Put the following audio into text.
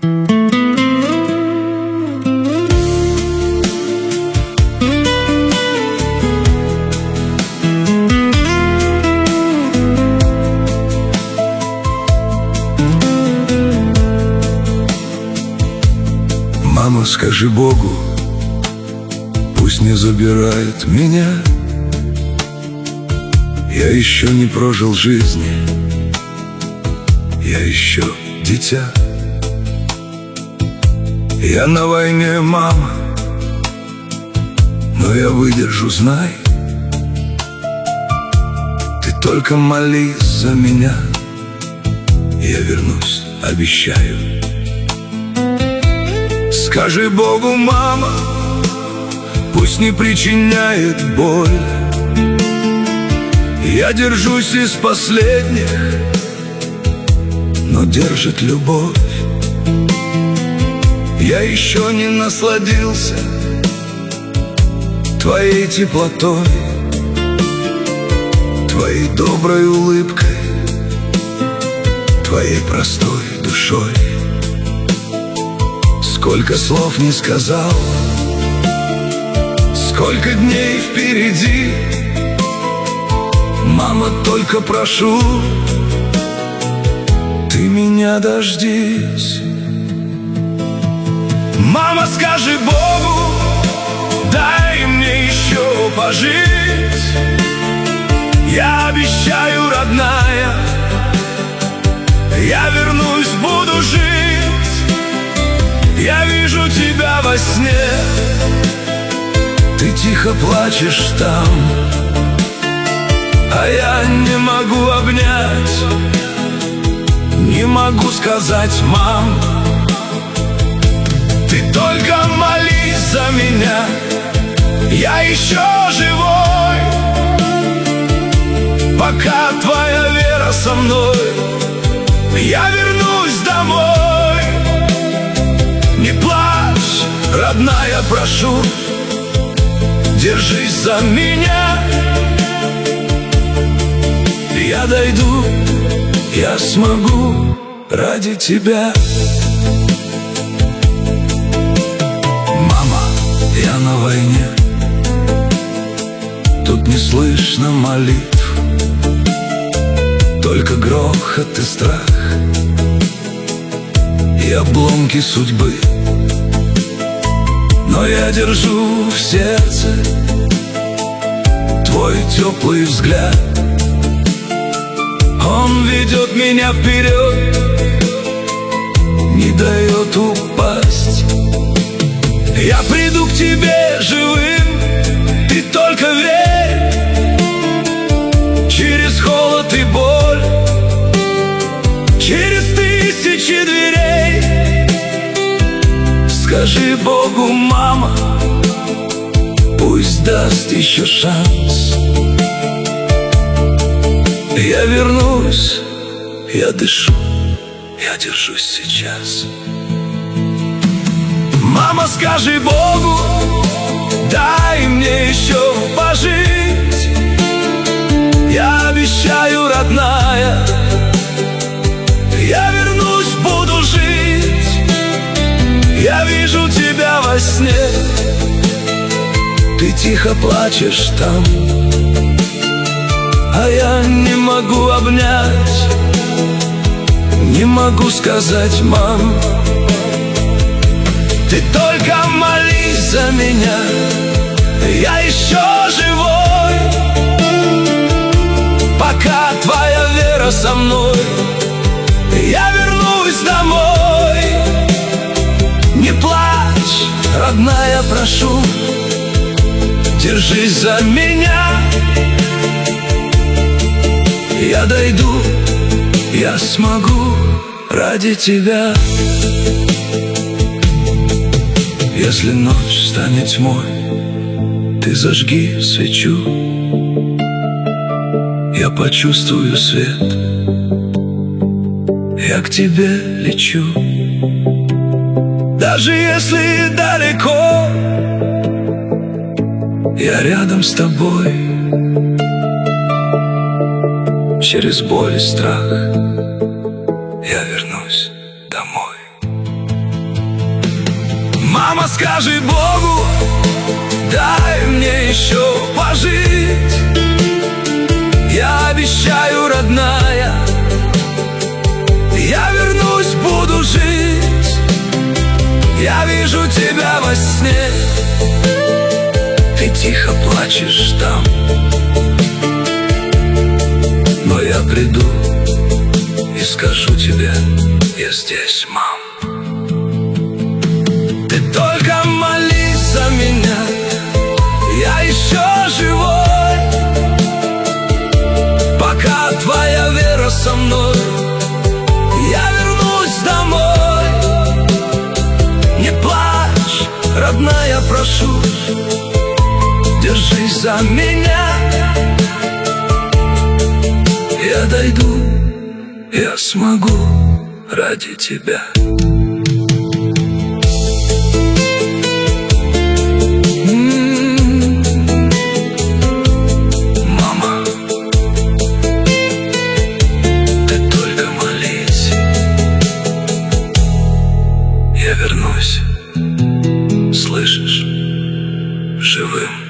Мама, скажи Богу, пусть не забирает меня. Я еще не прожил жизни, я еще дитя. Я на войне, мама, но я выдержу, знай. Ты только молись за меня, я вернусь, обещаю. Скажи Богу, мама, пусть не причиняет боль. Я держусь из последних, но держит любовь. Я еще не насладился твоей теплотой, твоей доброй улыбкой, твоей простой душой. Сколько слов не сказал, сколько дней впереди. Мама, только прошу, ты меня дождись. Мама, скажи Богу, дай мне еще пожить. Я обещаю, родная, я вернусь, буду жить. Я вижу тебя во сне, ты тихо плачешь там, а я не могу обнять, не могу сказать, мам. Ты только молись за меня, я еще живой. Пока твоя вера со мной, я вернусь домой. Не плачь, родная, прошу, держись за меня. Я дойду, я смогу ради тебя. Мама, я на войне, тут не слышно молитв, только грохот и страх и обломки судьбы. Но я держу в сердце твой теплый взгляд. Он ведет меня вперед, не дает упасть. Я приду к тебе живым, ты только верь. Через холод и боль, через тысячи дверей. Скажи Богу, мама, пусть даст еще шанс. Я вернусь, я дышу, я держусь сейчас. Мама, скажи Богу, дай мне еще пожить. Я обещаю, родная, я вернусь, буду жить. Я вижу тебя во сне, ты тихо плачешь там, а я не могу обнять, не могу сказать, мам. Ты только молись за меня, я еще живой. Пока твоя вера со мной, я вернусь домой. Не плачь, родная, прошу, держись за меня. Я дойду, я смогу ради тебя. Если ночь станет тьмой, ты зажги свечу, я почувствую свет, я к тебе лечу. Даже если далеко, я рядом с тобой. Через боль и страх я вернусь домой. Мама, скажи Богу, дай мне еще пожить. Я обещаю, родная, я вернусь, буду жить. Я вижу тебя во сне, ты тихо плачешь там, но я приду и скажу тебе: я здесь, мам. Ты только молись за меня, я еще живой. Пока твоя вера со мной, я вернусь домой. Не плачь, родная, прошу, держись за меня. Я дойду, я смогу ради тебя. Мама, ты только молись, я вернусь, слышишь, живым.